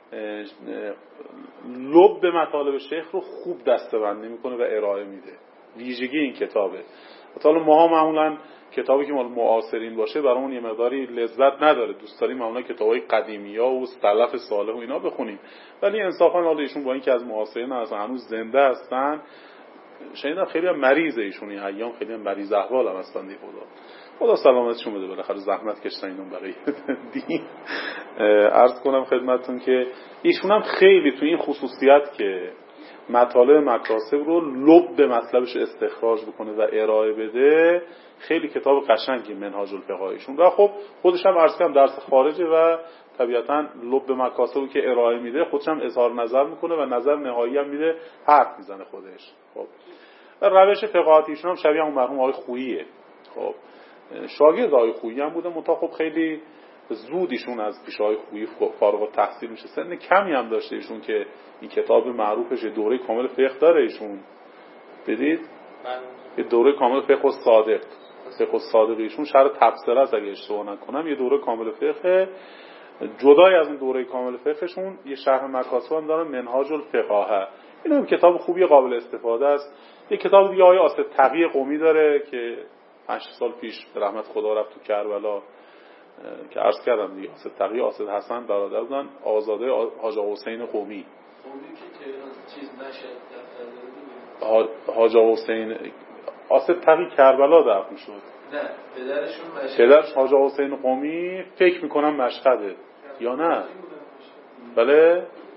Speaker 2: لب به مطالب شیخ رو خوب دسته‌بندی میکنه و ارائه میده. ویژگی این کتابه. حالا ما معمولا کتابی که مال معاصرین باشه برامون یه مقداری لذت نداره، دوست داریم معمولا کتابای قدیمی‌ها و سلف صالح و اینا بخونیم، ولی انصافا حالا ایشون با اینکه از معاصرین هستن، هنوز زنده هستن، شنیدم خیلی هم مریضه ایشون این ایام، خیلی هم مریض احوال هم هستن. دی خدا خدا سلامتشون بده، بالاخره زحمت کشتن اینو برای دین. عرض کنم خدمتتون که ایشون هم خیلی تو این خصوصیت که مطالب مکاسب رو لب به مطلبش استخراج بکنه و ارائه بده، خیلی کتاب قشنگی منهاج الفقه ایشون. و خب خودش هم عرض کنم درس خارجه و طبیعتاً لب به مکاسبی که ارائه میده خودش هم اظهار نظر میکنه و نظر نهایی هم میده، حرف میزنه خودش. خب و روش فقاهت ایشون هم شبیه اون مرحوم آقای خوییه. خب شاگرد آقای خویی هم بوده، منتها خب خیلی زود ایشون از پیش آقای خویی فارغ التحصیل میشه. سن کمی هم داشته ایشون که این کتاب معروفش دوره کامل فقه داره ایشون. بدید یه دوره کامل فقه صادق، فقه صادق ایشون شرح تفسیر است اگه اشتباه نکنم، یه دوره کامل فقه. جدای از این دوره کامل فقهشون یه شرح مکاسب هم داره، منهاج الفقه. این هم کتاب خوبی قابل استفاده است. یه کتاب دیگه آقای آسد تقی قمی داره که پنج سال پیش به رحمت خدا رفت تو کربلا که عرض کردم دیگه. آسد تقی آسد حسن برادر بودن، آزاده حاجی حسین قمی.
Speaker 3: چیز نشه
Speaker 2: حاجی حسین آسد تقی کربلا دفن شد.
Speaker 3: نه پدرشون مشهد،
Speaker 2: پدرش حاجی حسین قمی فکر میکنم مشهده یا نه؟ بله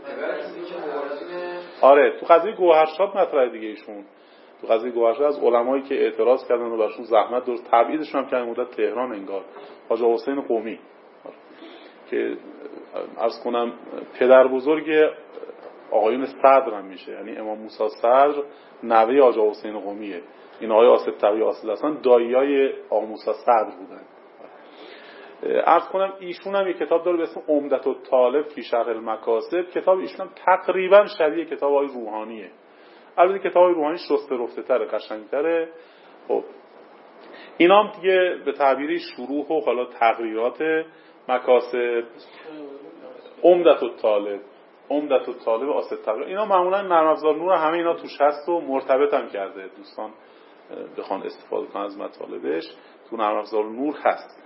Speaker 2: آره تو قضیه گوهرشاد مطرح دیگه ایشون تو قضیه گوهرشاد از علمایی که اعتراض کردن و براشون زحمت درست تبعیدشون هم کردن مدت تهران انگار حاج حسین قمی که عرض کنم پدر بزرگ آقایون صدر هم میشه، یعنی امام موسی صدر نوه حاج حسین قمیه. این آقای آصف تقی اصل هستن داییای آقا موسی صدر بودن. عرض کنم ایشون هم یک کتاب داره به اسم عمدة الطالب فی شرح المکاسب. کتاب ایشون هم تقریبا شبیه کتاب آقای روحانیه، البته کتاب آقای روحانی شسته رفته تره، قشنگ تره. خب اینا هم دیگه به تعبیری شروح و حالا تقریرات مکاسب. عمدة الطالب عمدة الطالب آصف تقی اینا معمولا نرم افزار نور همه اینا توش هست و مرتبط هم کرده، دوستان بخوان استفاده کنن از مطالبش تو نرم افزار نور هست.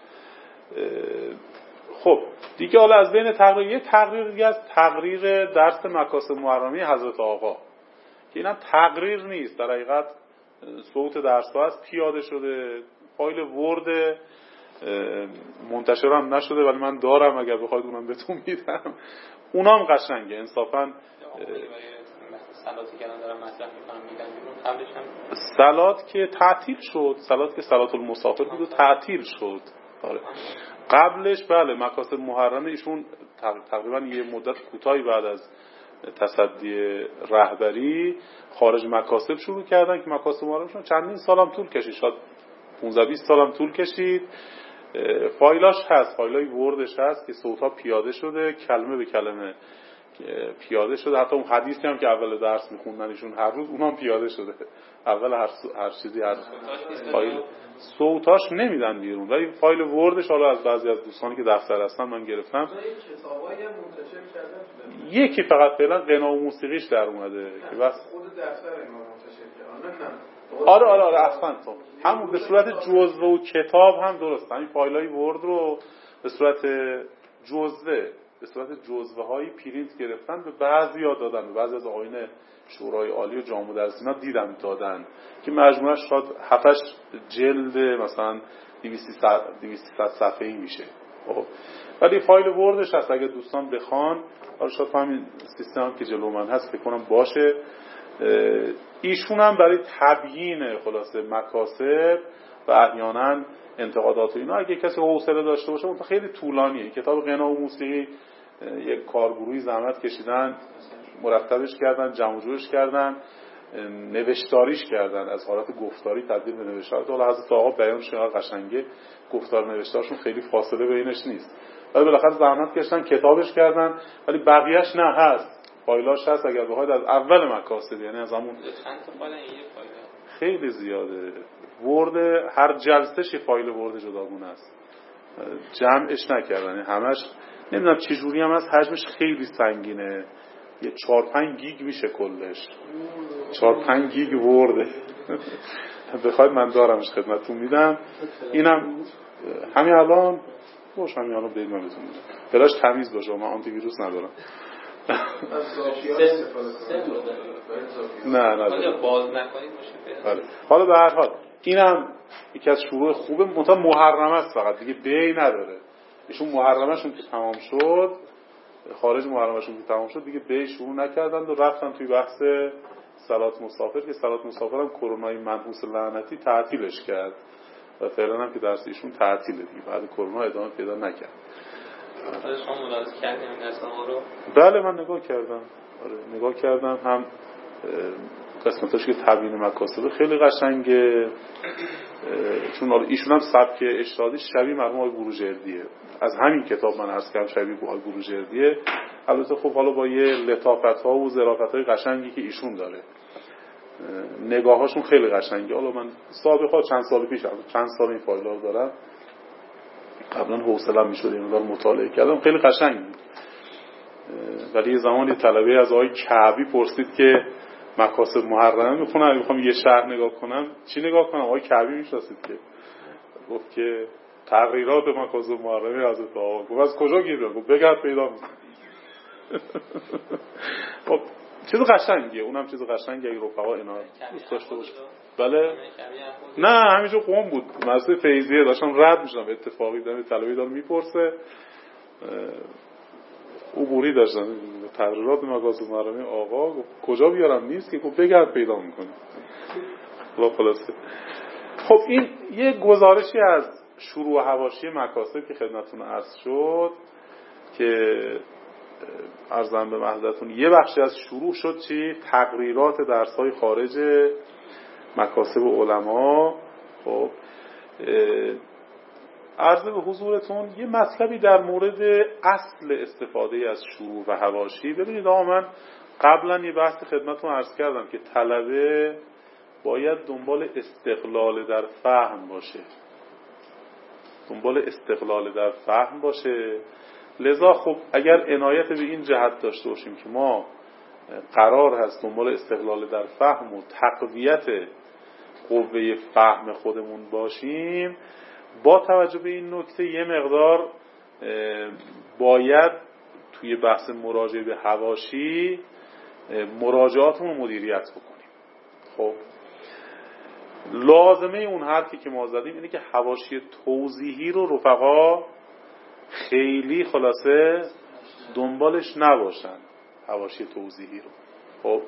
Speaker 2: خب دیگه حالا از بین تقریر یه تقریر دیگه از تقریر درس مکاسب محرمی حضرت آقا که اینم تقریر نیست، در حقیقت صوت درس ها هست، پیاده شده، فایل ورد منتشر هم نشده ولی من دارم، اگر بخواید اونم بهتون میدم. اونام قشنگه انصافا.
Speaker 4: صلاتی که الان دارم مطرح میکنم میگن بیرون قبلش هم
Speaker 2: صلات که تعطیل شد، صلات که صلات المسافر بود و تعطیل شد. آره قبلش بله مکاسب محرم ایشون تقریبا یه مدت کوتاهی بعد از تصدی رهبری خارج مکاسب شروع کردن که مکاسب محرمشون چندین سالم طول کشید، شاید پانزده بیست سالم طول کشید. فایلاش هست، فایلای وردش هست که صوت‌ها پیاده شده، کلمه به کلمه پیاده شده، حتی اون حدیثی هم که اول درس می‌خوندن ایشون هر روز اونم پیاده شده. اول هر هر چیزی هست فایل صوتاش نمیدن بیرون ولی فایل وردش حالا از بعضی از دوستانی که دفتر هستن من گرفتم. یکی فقط فعلا غنا و موسیقیش در اومده که بس
Speaker 3: خود دفتر ما منتشر کردن.
Speaker 2: آره آره آره اصلا تو همون به صورت جزوه و کتاب هم درست، همین فایلای ورد رو به صورت جزوه به صورت جزوه هایی پرینت گرفتن به بعضیا دادن، به بعضی از آقایون شورای عالی و جامع درس اینا دیدم دادن که مجموعش شاید هفتش جلد مثلا دویست صفحه‌ای میشه. خب ولی فایل وردش هست اگه دوستان بخوان، حالا شاید همین سیستم هم که جلو من هست فکر کنم باشه. ایشون هم برای تبیین خلاصه مکاسب و احیانا انتقادات و اینا اگه کسی حوصله داشته باشه، اون خیلی طولانیه. کتاب غنا و موسیقی یک کارگروهی زحمت کشیدن، مرتبش کردن، جمع جورش کردن، نوشتاریش کردن، از حالت گفتاری تبدیل به نوشتار. حالا حضرت آقا بیانش اینقدر قشنگه، گفتار نوشتارشون خیلی فاصله بینش نیست، ولی بالاخره زحمت کشیدن کتابش کردن. ولی بقیه‌اش نه هست، فایلاش هست اگر بخواید از اول مکاسب، یعنی از همون خیلی زیاده. ورد هر جلسه ش فایل ورد جداگونه است، جمعش نکردن، همش نمیدونم چه جوری هم هست، حجمش خیلی سنگینه، یه چهار پنج گیگ میشه کلش، چهار پنج گیگ ورده. بخواید من دارمش خدمتتون میدم. اینم همین الان باش، همین الان بدید من بهتون میدم، بلاش تمیز باشه، من آنتی ویروس ندارم. نه نه
Speaker 4: باز نکنید باشه.
Speaker 2: حالا به هر حال اینم یکی از شروع خوبه، منتها محرم است فقط دیگه بی نداره. ایشون محرمشون که تمام شد، خارج محرمشون که تمام شد دیگه بی شروع نکردند و رفتن توی بحث صلات مسافر که صلات مسافر هم کرونای منحوس لعنتی تعطیلش کرد و فعلا هم که درس ایشون تعطیله دیگه، بعد کرونا ادامه پیدا نکرد.
Speaker 4: شما ملاحظه کردین این درس‌ها رو؟
Speaker 2: بله من نگاه کردم، آره نگاه کردم، هم قسمتاش که تبیین مکاسب خیلی قشنگه، چون ایشون هم سبک اشتهادی شبیه مرحوم آقای بروجردیه، از همین کتاب من عرض کردم شبیه آقای بروجردیه. البته خب حالا با یه لطافت‌ها و ظرافت‌های قشنگی که ایشون داره، نگاهاشون خیلی قشنگه. حالا من سابقا چند سال پیش چند سال این فایل‌ها رو دارم، قبلا حوصله‌ام میشد این رو مطالعه کردم، خیلی قشنگ بود. ولی یه زمانی طلبه از آقای کعبی پرسید که مکاسب محرمه میخونم، اگه میخوام یه شهر نگاه کنم چی نگاه کنم؟ آقای کعبی میشناسید که گفت که تقریرات مکاسب محرمه حضرت آقا. گفت از کجا گیر بیارم؟ گفت بگرد پیدا میکنم. خب چیز قشنگیه، اونم چیز قشنگیه اگه رفقا اینا دوست داشته باشه. بله نه همینجا قوم بود، مدرسه فیضیه داشتم رد میشدم اتفاقی دیدم طلبه داره میپرسه، عبوری داشتن متحررات مقاصد مرامه آقا. گفت کجا بیارم؟ نیست که. گفت بگرد پیدا میکنی. خلاصه خب این یه گزارشی از شروع و حواشی مکاسب که خدمتتون عرض شد که عرضم به محضرتون یه بخشی از شروع شد چی؟ تقریرات درس‌های خارج مکاسب علما. خب عرض به حضورتون یه مطلبی در مورد اصل استفاده از شروع و حواشی. ببینید آقا من قبلا یه بحث خدمتتون عرض کردم که طلبه باید دنبال استقلال در فهم باشه، دنبال استقلال در فهم باشه. لذا خب اگر عنایت به این جهت داشته باشیم که ما قرار هست دنبال استقلال در فهم و تقویت قوه فهم خودمون باشیم، با توجه به این نکته یه مقدار باید توی بحث مراجعه به حواشی مراجعاتمون رو مدیریت بکنیم. خب لازمه اون حرفی که ما زدیم اینه که حواشی توضیحی رو رفقا خیلی خلاصه دنبالش نباشن، حواشی توضیحی رو. خب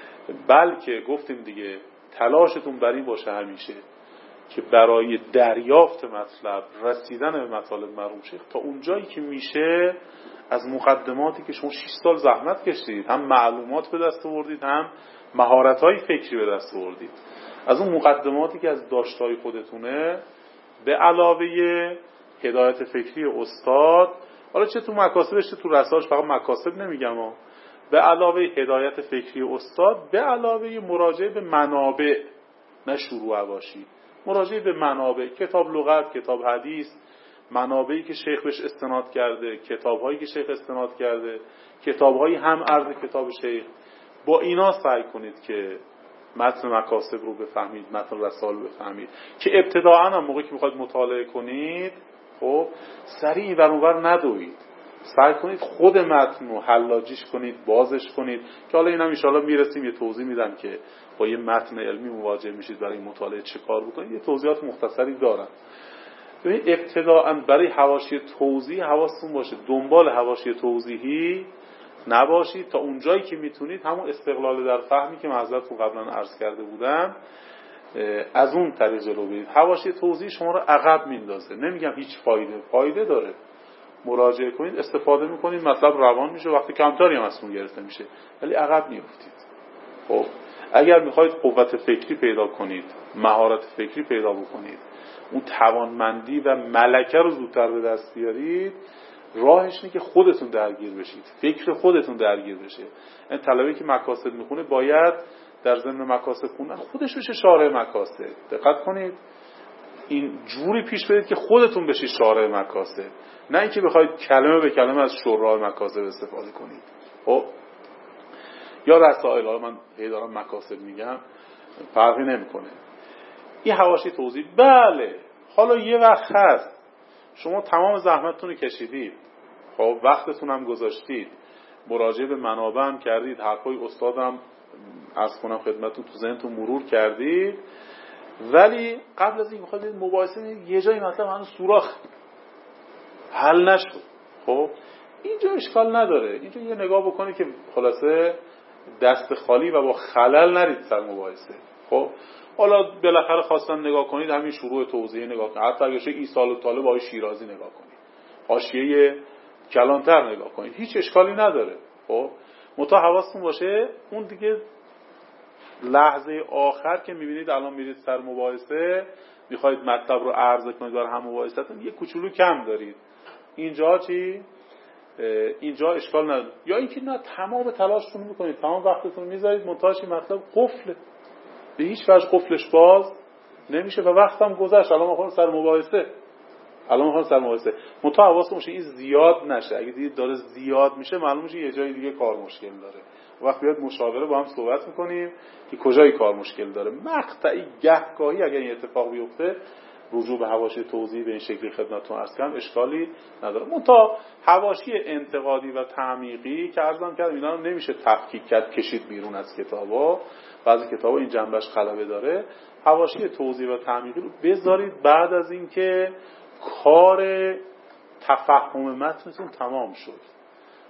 Speaker 2: بلکه گفتیم دیگه تلاشتون بر این باشه همیشه که برای دریافت مطلب، رسیدن به مطالب مرحوم شیخ تا اونجایی که میشه از مقدماتی که شما شش سال زحمت کشیدید، هم معلومات به دست آوردید، هم مهارت‌های فکری به دست آوردید، از اون مقدماتی که از داشتهای خودتونه به علاوه هدایت فکری استاد، حالا چه تو مکاسبش چه تو رسالش، فقط مکاسب نمیگم ها، به علاوه هدایت فکری استاد، به علاوه مراجعه به منابع، نه شروع حواشی، مراجعه به منابع، کتاب لغت، کتاب حدیث، منابعی که شیخ بهش استناد کرده، کتاب‌هایی که شیخ استناد کرده، کتاب‌هایی هم عرض کتاب شیخ. با اینا سعی کنید که متن مکاسب رو بفهمید، متن رسال رو بفهمید که ابتداءً هم موقعی که میخواید مطالعه کنید خب سریع ور اونور ندوید، سعی کنید خود متن رو حلاجیش کنید، بازش کنید که حالا اینم ان شاءالله میرسیم یه توضیح میدم که با یه متن علمی مواجه میشید برای مطالعه چه کار بکنید. یه توضیحات مختصری دارم. ببین ابتداءً برای حواشی توضیح حواستون باشه دنبال حواشی توضیحی نباشید تا اونجایی که میتونید همون استقلال در فهمی که من حضرتتون قبلا عرض کرده بودم از اون طریق جلو برید. حواشی توضیح شما رو عقب میندازه. نمیگم هیچ فایده، فایده داره، مراجعه کنید، استفاده میکنید، مطلب روان میشه، وقتی کمتری هم ازتون گرفته میشه، ولی عقب میافتید. خب اگر میخواید قوت فکری پیدا کنید، مهارت فکری پیدا بکنید، اون توانمندی و ملکه رو زودتر به دست بیارید، راهش اینه که خودتون درگیر بشید، فکر خودتون درگیر بشه. این طلبه‌ای که مکاسب میخونه باید در ضمن مکاسب خوندن خودش بشه شارع مکاسب. دقت کنید این جوری پیش برید که خودتون بشید شارع مکاسب، نه اینکه بخواید کلمه به کلمه از شراح مکاسب استفاده کنید. خب یا رسائل، حالا من هی دارم مکاسب میگم فرقی نمیکنه. این حواشی توضیح. بله حالا یه وقت هست شما تمام زحمتتون رو کشیدید، خب وقتتون هم گذاشتید، مراجعه به منابع هم کردید، حرفای استادم عرض کنم خدمتتون تو ذهنتون مرور کردید، ولی قبل از این میخواید مباحثه یه جایی مطلب هنوز سوراخ حل نشد. خب اینجا اشکال نداره، اینجا یه نگاه بکنید که خلاصه دست خالی و با خلل نرید سر مباحثه. خب حالا بالاخره خواستن نگاه کنید همین شروع توضیح نگاه کنید، حتی اگه شه ایصال الطالب آقای شیرازی نگاه کنید، حاشیه کلانتر نگاه کنید، هیچ اشکالی نداره. خب متا حواستون باشه اون دیگه لحظه آخر که میبینید الان میرید سر مباحثه، میخواید مطلب رو عرضه کنید برای هم مباحثتون، یه کوچولو کم دارید. اینجا چی؟ اینجا اشکال نداره. یا اینکه نه تمام تلاشتون میکنید، تمام وقتتون میذارید، منتهاش مطلب قفله، به هیچ وجه قفلش باز نمیشه و وقتم گذشت، الان میخوام سر مباحثه الان میخوام سر مباحثه منتها حواستون باشه این زیاد نشه. اگه دیدید داره زیاد میشه معلوم میشه یه جای دیگه کار مشکل داره. وقت بیاد مشاوره با هم صحبت میکنیم که کجای کار مشکل داره. مقطعی گهگاهی اگر این اتفاق بیفته رجوع به حواشی توضیح به این شکلی خدمتتون عرض کردم اشکالی نداره. منتها حواشی انتقادی و تعمیقی که عرضم کردم اینا رو نمیشه تفکیک کرد کشید بیرون از کتابا. بعضی کتابا این جنبش غلبه داره. حواشی توضیح و تعمیقی رو بذارید بعد از اینکه کار تفهم متنتون تمام شد.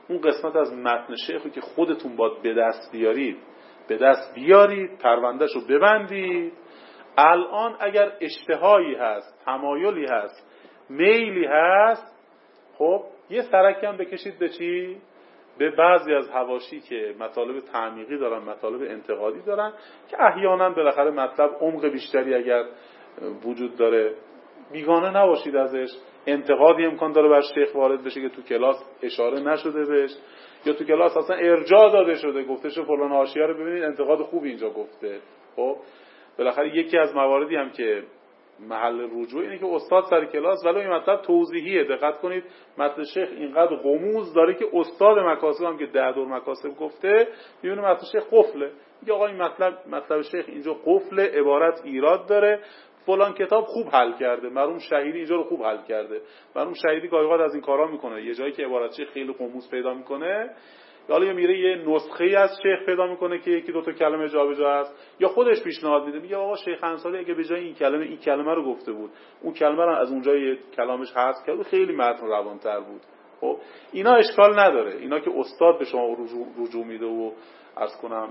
Speaker 2: اون قسمت از متن شیخو که خودتون باید به دست بیارید به دست بیارید، پروندهش رو ببندید. الان اگر اشتهایی هست، تمایلی هست، میلی هست، خب یه سرکی هم بکشید به چی؟ به بعضی از حواشی که مطالب تعمیقی دارن، مطالب انتقادی دارن، که احیانا بالاخره مطلب عمق بیشتری اگر وجود داره بیگانه نباشید ازش. انتقادی امکان داره بر شیخ وارد بشه که تو کلاس اشاره نشده بهش، یا تو کلاس اصلا ارجاع داده شده، گفته شده فلان حاشیه رو ببینید انتقاد خوبی اینجا گفته. خب بالاخره یکی از مواردی هم که محل رجوع اینه که استاد سر کلاس ولو این مطلب توضیحیه، دقت کنید متن شیخ اینقدر غموض داره که استاد مکاسب هم که ده دور مکاسب گفته میبینه متن شیخ قفله، میگه آقا این مطلب مطلب شیخ اینجا قفله، عبارت ایراد داره، فلان کتاب خوب حل کرده، مرحوم شهیدی اینجا رو خوب حل کرده. مرحوم شهیدی گاهی اوقات از این کارا میکنه، یه جایی که عبارت شیخ خیلی غموض پیدا میکنه، یا حالا میره یه نسخه‌ای از شیخ پیدا میکنه که یکی دو تا کلمه جابجا هست، یا خودش پیشنهاد میده، میگه آقا شیخ انصاری اگه به جای این کلمه این کلمه رو گفته بود، اون کلمه رو از اونجای کلامش حذف کرد، خیلی متن روان‌تر بود. خب اینا اشکال نداره، اینا که استاد به شما رجوع, رجوع میده و عرض کنم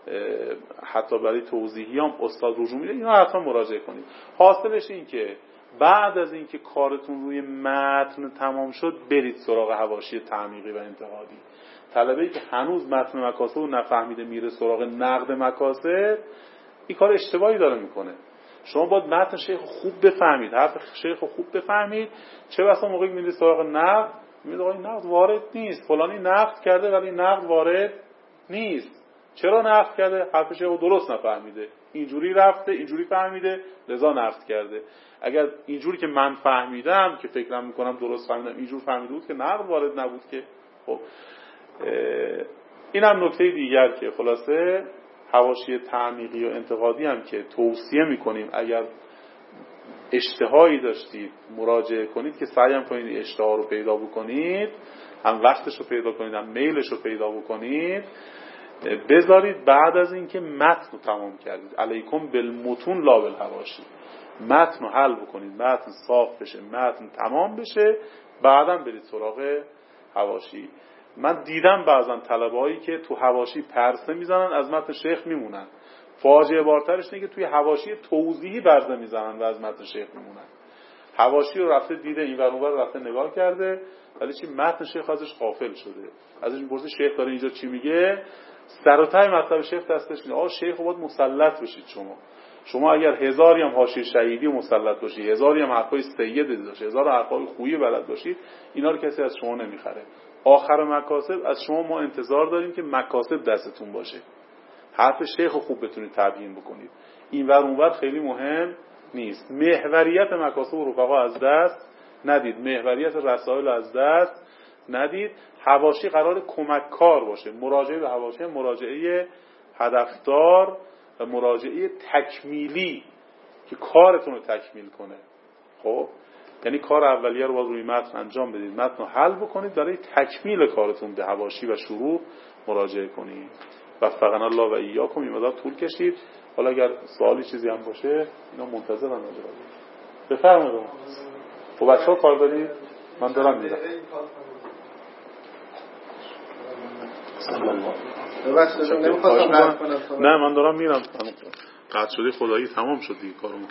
Speaker 2: حتی برای توضیحی هم استاد رجوع میده، اینا حتما مراجعه کنید. حاصلش این که بعد از اینکه کارتون روی متن تمام شد برید سراغ حواشی تعمیقی و انتقادی. طلبه‌ای که هنوز متن مکاسب رو نفهمیده میره سراغ نقد مکاسب، این کار اشتباهی داره میکنه. شما باید متن شیخ خوب بفهمید، حرف شیخ خوب بفهمید، چه بسا موقعی میرید سراغ نقد میگید آقا این نقد وارد نیست، فلانی نقد کرده ولی نقد وارد نیست. چرا نقد کرده؟ حرف شیخ رو درست نفهمیده، اینجوری رفته اینجوری فهمیده لذا نقد کرده. اگر اینجوری که من فهمیدم که فکرم میکنم درست فهمیدم اینجور فهمیده بود که نقد وارد نبود که. خب این هم نکته دیگر که خلاصه حواشی تعمیقی و انتقادی هم که توصیه میکنیم اگر اشتهایی داشتید مراجعه کنید که سعی هم کنید اشتها رو پیدا بکنید، هم وقتش رو پیدا کنید هم میلش رو پیدا بکنید، بذارید بعد از اینکه متن رو تمام کردید. علیکم بالمتون لا بالحواشی، متن رو حل بکنید، متن صاف بشه، متن تمام بشه، بعداً برید سراغ حواشی. من دیدم بعضن طلبهایی که تو حواشی پرسه میزنن از متن شیخ میمونن. فاجعه بارترش اینه که توی حواشی توضیحی برزه میزنن و از متن شیخ میمونن. حواشی رو رفته دیده این ور اون ور رفته نگاه کرده ولی چی متن شیخ ازش غافل شده. ازش میپرسه شیخ داره اینجا چی میگه؟ سر و ته مطلب شیخ دستش میده. آقا شیخ باید مسلط بشید شما. شما اگر هزاری هم حاشیه شهیدی مسلط باشی، هزاری هم حرفای سید داشتی، هزار حرفای خویی بلد باشید، اینا رو کسی از شما نمیخره. آخر مکاسب از شما ما انتظار داریم که مکاسب دستتون باشه، حرف شیخ رو خوب بتونید تبیین بکنید. این ور اون ور خیلی مهم نیست. محوریت مکاسب و رفقا از دست ندید، محوریت رسائل از دست ندید. حواشی قرار کمک کار باشه. مراجعه به حواشی مراجعه هدفدار و مراجعه تکمیلی که کارتون رو تکمیل کنه. خب یعنی کار اولیه رو باید روی متن انجام بدید، متن رو حل بکنید، برای تکمیل کارتون به حواشی و شروع مراجعه کنید. وفقنا الله و ایاکم. این مدار طول کشید. حالا اگر سوالی چیزی هم باشه اینا منتظرم. بفرمایید. خب بچه‌ها کار دارید؟ من دارم میرم. نه من دارم میرم. قطع شده خدایی تمام شد دیگه کارم.